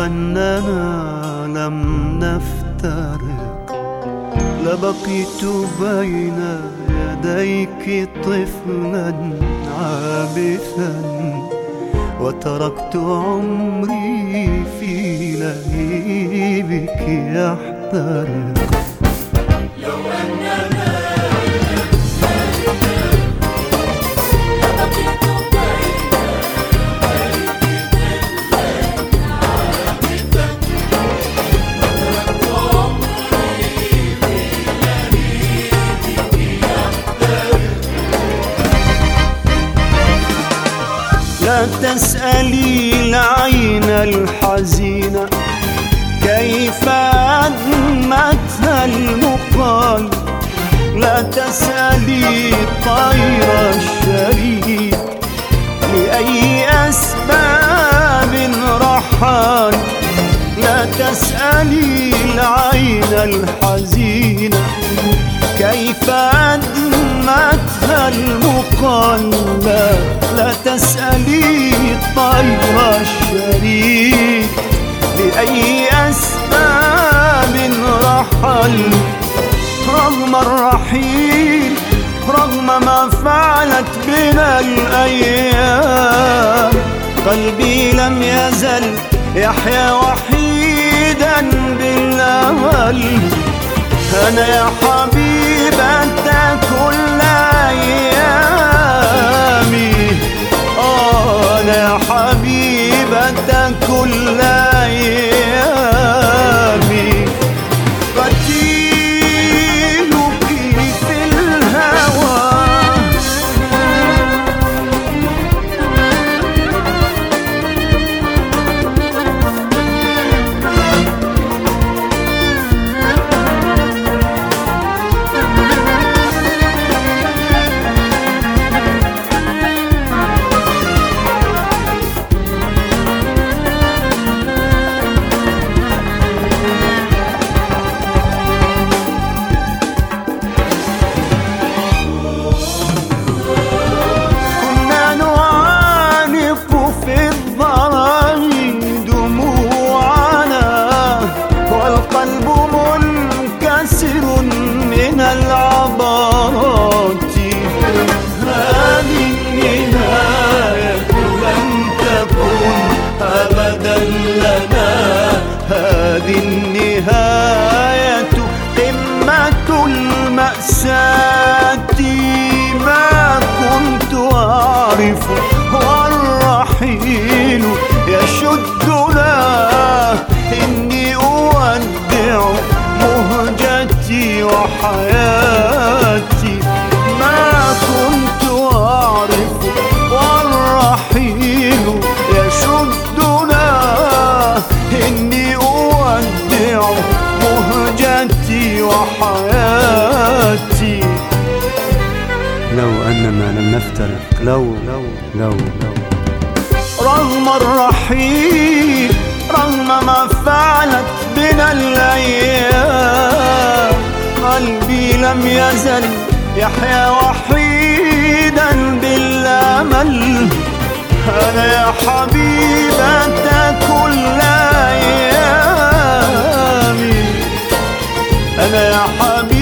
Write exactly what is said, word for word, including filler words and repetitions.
أننا لم نفترق، لبقيت بين يديك طفلا عابثا، وتركت عمري في لهيبك يحترق. لو أننا لا تسألي العين الحزينة كيف أدمتها المقال، لا تسألي الطير الشريد لأي أسباب رحال، لا تسألي العين الحزينة كيف أدمتها المقال، لا, لا تسألي الطير الشريد لأي أسباب رحل. رغم الرحيل، رغم ما فعلت بنا الأيام، قلبي لم يزل يحيا وحيدا بالأمل. أنا يا حبيبة كل أيامي، آه أنا يا حبيبة كل أيامي، قتيلك في الهوى. من العبرات هذه النهاية لن تكون أبدا لنا، هذه النهاية قمة المأساة. ما كنت أعرف والرحيل يشدنا، إني أودع مهجتي وحياتي. ما كنت أعرف والرحيل يشدنا، إني أودع مهجتي وحياتي. لو أننا لم نفترق، لو لو لو لو رغم الرحيل، رغم ما فعلت بنا الأيام، قلبي لم يزل يحيا وحيدا بالأمل. أنا يا حبيبة كل أيامي، أنا يا حبيبة